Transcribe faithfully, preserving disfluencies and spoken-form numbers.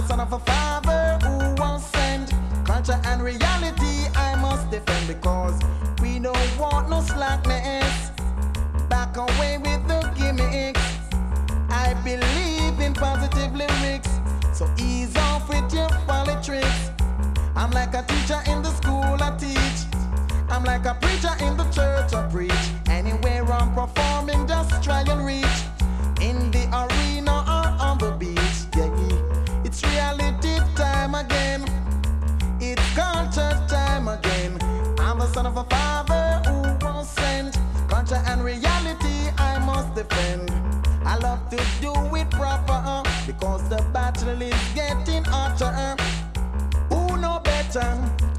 son of a father who was sent. Culture and reality I must defend, because we don't want no slackness. Back away with the gimmicks. I believe in positive lyrics, so ease off with your folly tricks. I'm like a teacher in the school I teach. I'm like a preacher in the church I preach. Anywhere I'm performing, just try and reach. In the arena or on the beach, yeah. It's reality time again. It's culture time again. I'm the son of a father who was sent. Culture and reality I must defend. I love to do it proper, because the battle is getting hotter. Who know better